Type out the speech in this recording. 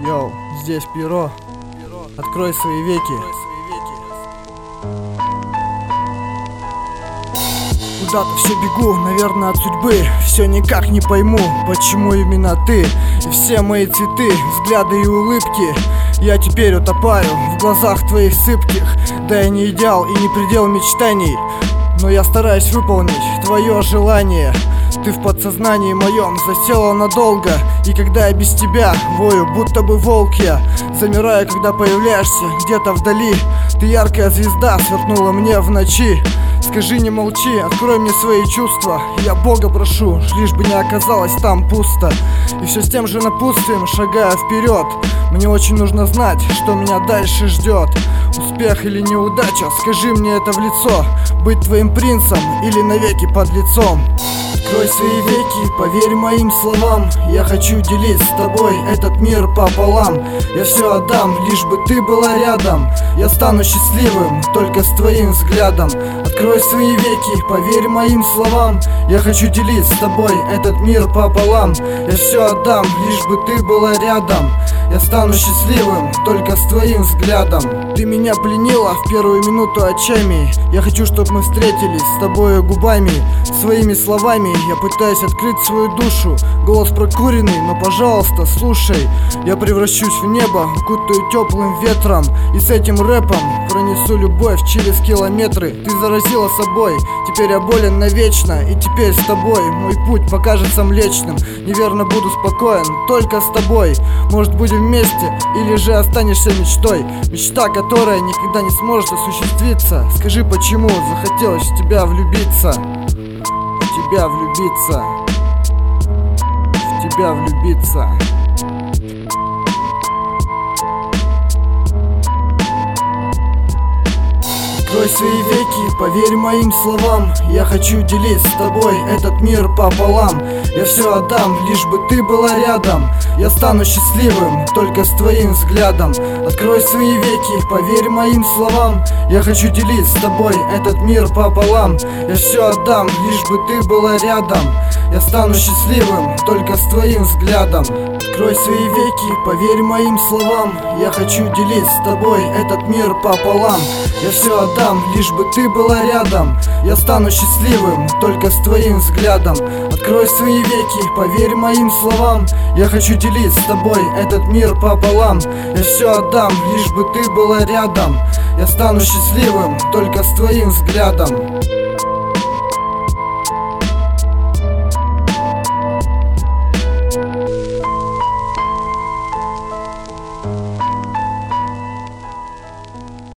Йоу, здесь Пиро. Открой свои веки. Куда-то все бегу, наверное, от судьбы. Все никак не пойму, почему именно ты. И все мои цветы, взгляды и улыбки. Я теперь утопаю в глазах твоих сыпких. Да я не идеал и не предел мечтаний, но я стараюсь выполнить твое желание. Ты в подсознании моем засела надолго. И когда я без тебя вою, будто бы волк я, замираю, когда появляешься где-то вдали. Ты яркая звезда сверкнула мне в ночи. Скажи, не молчи, открой мне свои чувства. Я Бога прошу, лишь бы не оказалось там пусто. И все с тем же напутствием шагаю вперед. Мне очень нужно знать, что меня дальше ждет. Успех или неудача, скажи мне это в лицо. Быть твоим принцем или навеки под лицом. Открой свои веки, поверь моим словам. Я хочу делить с тобой этот мир пополам. Я все отдам, лишь бы ты была рядом. Я стану счастливым только с твоим взглядом. Открой свои веки, поверь моим словам. Я хочу делить с тобой этот мир пополам. Я все отдам, лишь бы ты была рядом. Я стану счастливым только с твоим взглядом. Ты меня пленила в первую минуту очами. Я хочу, чтобы мы встретились с тобою губами. Своими словами я пытаюсь открыть свою душу. Голос прокуренный, но пожалуйста, слушай. Я превращусь в небо, укутаю теплым ветром. И с этим рэпом пронесу любовь через километры. Ты заразила собой, теперь я болен навечно. И теперь с тобой мой путь покажется млечным. Неверно буду спокоен, только с тобой. Может, будем вместе, или же останешься мечтой. Мечта, которая никогда не сможет осуществиться. Скажи, почему захотелось в тебя влюбиться? В тебя влюбиться. В тебя влюбиться. Открой свои веки, поверь моим словам. Я хочу делить с тобой этот мир пополам. Я все отдам, лишь бы ты была рядом. Я стану счастливым только с твоим взглядом. Открой свои веки, поверь моим словам. Я хочу делить с тобой этот мир пополам. Я все отдам, лишь бы ты была рядом. Я стану счастливым только с твоим взглядом. Открой свои веки, поверь моим словам. Я хочу делить с тобой этот мир пополам. Я все отдам, лишь бы ты была рядом. Я стану счастливым только с твоим взглядом. Открой свои веки, поверь моим словам. Я хочу делить с тобой этот мир пополам. Я все отдам, лишь бы ты была рядом. Я стану счастливым только с твоим взглядом.